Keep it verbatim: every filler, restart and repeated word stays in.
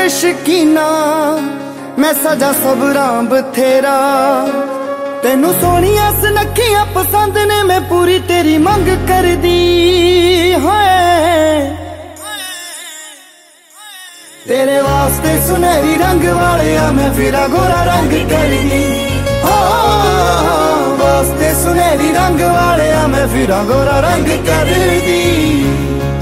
शकीना मैं सजा सबरां बथेरा। तेनू सोनिया सुनखियां पसंद ने मैं पूरी तेरी मंग कर दी है। तेरे वास्ते सुनहरी रंग वाले मैं फिरा गोरा रंग कर दी। वास्ते सुनहरी रंग वाले मैं फिरा गोरा रंग कर दी।